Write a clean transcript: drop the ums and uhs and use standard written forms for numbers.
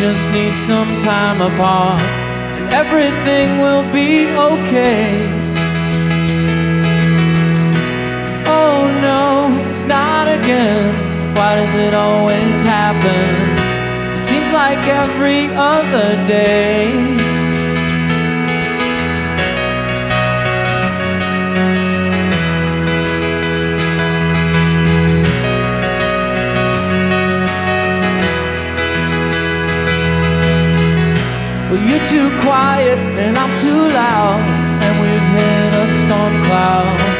just need some time apart, and everything will be okay. Oh no, not again. Why does it always happen? Seems like every other day. Well, you're too quiet and I'm too loud, and we've hit a storm cloud.